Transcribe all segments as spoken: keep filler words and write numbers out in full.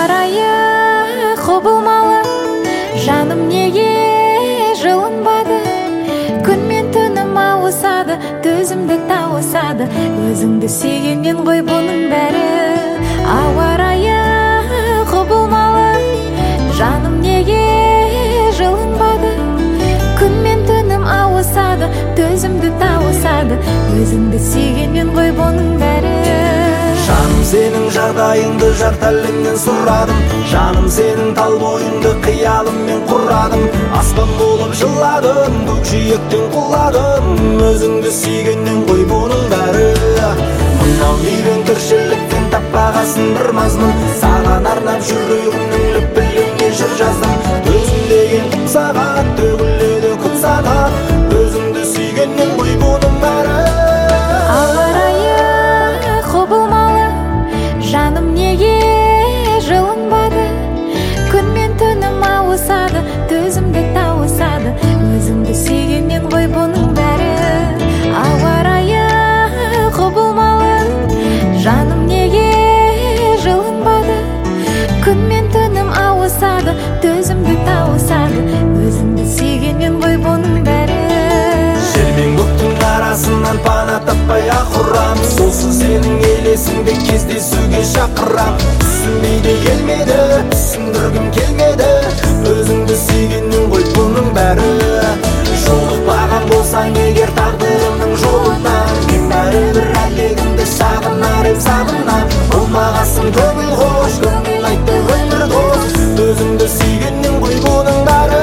Ауа райы құбылмалы, жаным неге жылынбады? Күн мен түнім ауысады, төзімді тауысады, өзіңді сүйгеннен ғой бұның бәрі. Ауа райы құбылмалы, жаным неге жылынбады? Күн мен түнім ауысады, төзімді тауысады, өзіңді сүйгеннен ғой бұның бәрі. Жаным сенің жағдайыңды жар тәлімнен сұрадым, жаным сенің тал бойыңды қиялыммен құрадым. Аспан болып жыладым, көкжиектен құладым, өзіңді сүйгеннен ғой бұның бәрі. Мынау үйрен тіршіліктен таппағасын бір мазмұн, саған арнап жүрегімнің лүпіліне жыр жаздым. Өзің деген құм сағат төгіледі күн санап, өзіңді сүйгеннен ғой бұның бәрі. Ауа райы құбылмалы, жаным неге жылынбады? Күн мен түнім ауысады, төзімді тауысады, өзіңді сүйгеннен ғой бұның бәрі. Ауа райы құбылмалы, жаным неге жылынбады? Күн мен түнім ауысады, төзімді тауысады, өзіңді сүйгеннен ғой бұның бәрі. Жер мен көктің арасынан пана таппай ақ ұрам, солсыз сенің елесіңде кездесуге шақырам. Түсінбейді келмеді, түсіндіргім келмеді, өзіңді сүйгеннен ғой бұның бәрі. Жолықпаған болсаң егер тағдырымның жолынан, мен бәрібір әлегімді сағынар ем сағынам. Болмағасын көңіл қош, көңіл айтты өмір дос, өзіңді сүйгеннен ғой бұның бәрі.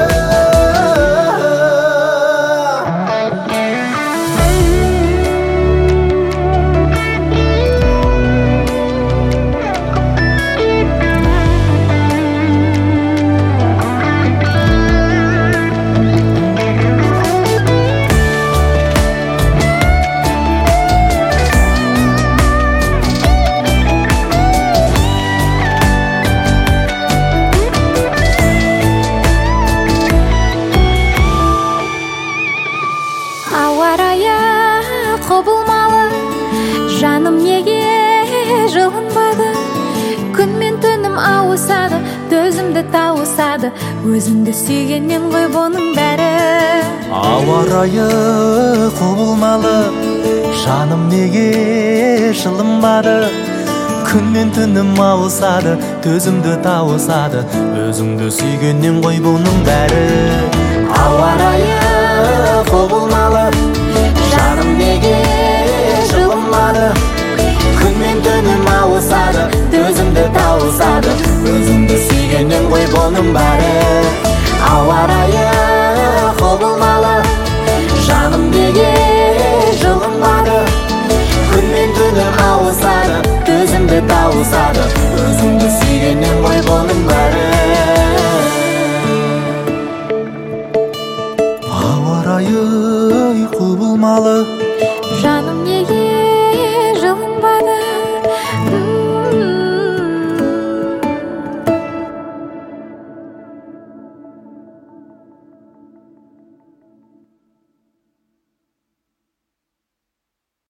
Ауа райы құбылмалы, жаным неге жылынбады? Күн мен түнім ауысады, төзімді тауысады, өзіңді сүйгеннен ғой бұның бәрі. Ауа райы құбылмалы, жаным неге жылынбады? Күн мен түнім ауысады, төзімді тауысады, өзіңді сүйгеннен ғой бұның бәрі. Ауа райы құбылмалы, жаным неге жылынбады? Күн мен түнім ауысады,